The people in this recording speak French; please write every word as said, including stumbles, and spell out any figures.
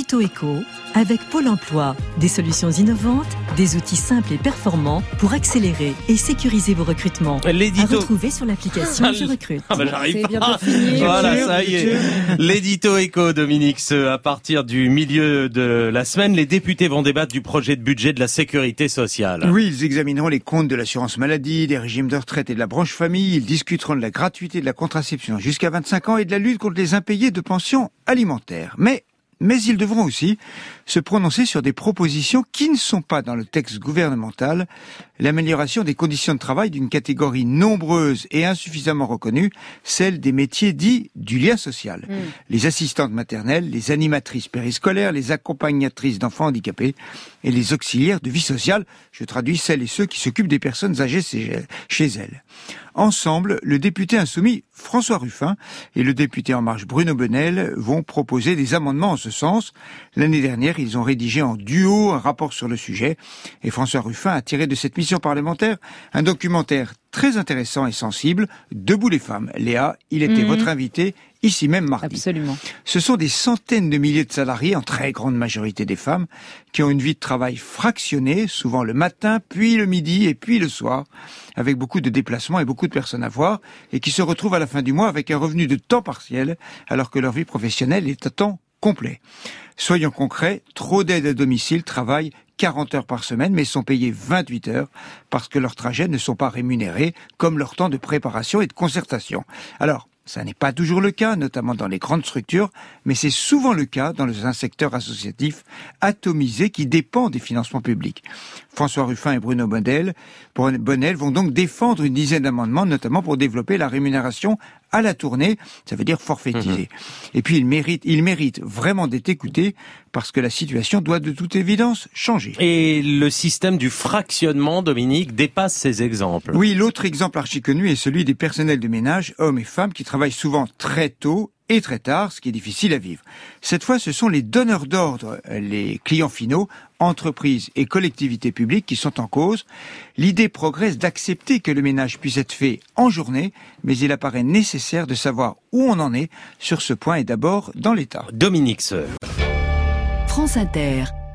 l'édito éco avec Pôle emploi. Des solutions innovantes, des outils simples et performants pour accélérer et sécuriser vos recrutements. L'édito... À retrouver sur l'application Je recrute. Ah bah j'arrive C'est pas. bientôt fini. Voilà, ça y est. L'édito éco, Dominique, à partir du milieu de la semaine, les députés vont débattre du projet de budget de la sécurité sociale. Oui, ils examineront les comptes de l'assurance maladie, des régimes de retraite et de la branche famille. Ils discuteront de la gratuité de la contraception jusqu'à vingt-cinq ans et de la lutte contre les impayés de pensions alimentaires. Mais Mais ils devront aussi se prononcer sur des propositions qui ne sont pas dans le texte gouvernemental. L'amélioration des conditions de travail d'une catégorie nombreuse et insuffisamment reconnue, celle des métiers dits du lien social. Mmh. Les assistantes maternelles, les animatrices périscolaires, les accompagnatrices d'enfants handicapés et les auxiliaires de vie sociale. Je traduis celles et ceux qui s'occupent des personnes âgées chez elles. Ensemble, le député insoumis François Ruffin et le député En Marche Bruno Bonnell vont proposer des amendements en ce sens. L'année dernière, ils ont rédigé en duo un rapport sur le sujet et François Ruffin a tiré de cette mission parlementaire un documentaire très intéressant et sensible, Debout les femmes. Léa, il était mmh. votre invité ici même mardi. Absolument. Ce sont des centaines de milliers de salariés, en très grande majorité des femmes, qui ont une vie de travail fractionnée, souvent le matin, puis le midi et puis le soir, avec beaucoup de déplacements et beaucoup de personnes à voir, et qui se retrouvent à la fin du mois avec un revenu de temps partiel, alors que leur vie professionnelle est à temps complet. Soyons concrets, trop d'aides à domicile travaillent quarante heures par semaine, mais sont payés vingt-huit heures parce que leurs trajets ne sont pas rémunérés, comme leur temps de préparation et de concertation. Alors, ça n'est pas toujours le cas, notamment dans les grandes structures, mais c'est souvent le cas dans un secteur associatif atomisé qui dépend des financements publics. François Ruffin et Bruno Bonnell, Bonnell vont donc défendre une dizaine d'amendements, notamment pour développer la rémunération à la tournée, ça veut dire forfaitisée. Mmh. Et puis il mérite, il mérite vraiment d'être écouté parce que la situation doit de toute évidence changer. Et le système du fractionnement, Dominique, dépasse ces exemples. Oui, l'autre exemple archi connu est celui des personnels de ménage, hommes et femmes, qui travaillent souvent très tôt et très tard, ce qui est difficile à vivre. Cette fois, ce sont les donneurs d'ordre, les clients finaux, entreprises et collectivités publiques qui sont en cause. L'idée progresse d'accepter que le ménage puisse être fait en journée, mais il apparaît nécessaire de savoir où on en est sur ce point et d'abord dans l'État. Dominique Sœur. France Inter.